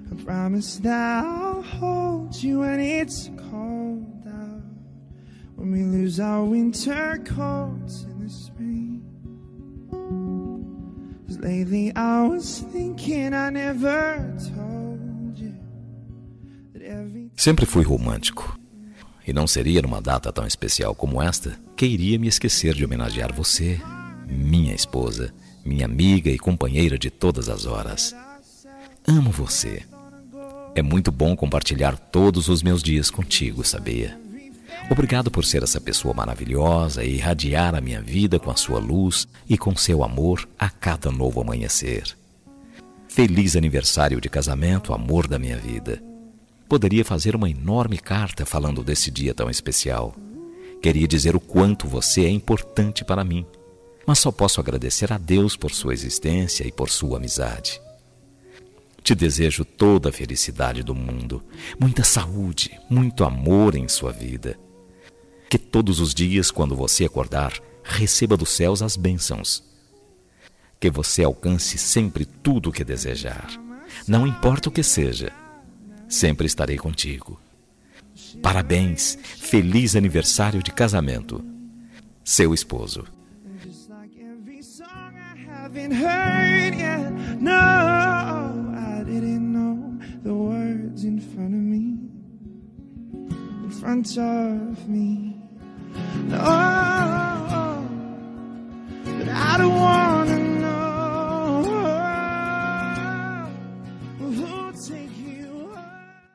I promise that I'll hold you when it's cold out, when we lose our winter coats in the spring. 'Cause lately I was thinking I never told you that every... Sempre fui romântico. E não seria numa data tão especial como esta que iria me esquecer de homenagear você, minha esposa, minha amiga e companheira de todas as horas. Amo você. É muito bom compartilhar todos os meus dias contigo, sabia? Obrigado por ser essa pessoa maravilhosa e irradiar a minha vida com a sua luz e com seu amor a cada novo amanhecer. Feliz aniversário de casamento, amor da minha vida. Poderia fazer uma enorme carta falando desse dia tão especial. Queria dizer o quanto você é importante para mim, mas só posso agradecer a Deus por sua existência e por sua amizade. Te desejo toda a felicidade do mundo, muita saúde, muito amor em sua vida. Que todos os dias, quando você acordar, receba dos céus as bênçãos. Que você alcance sempre tudo o que desejar. Não importa o que seja, sempre estarei contigo. Parabéns, feliz aniversário de casamento. Seu esposo. Front of me. No, but I don't want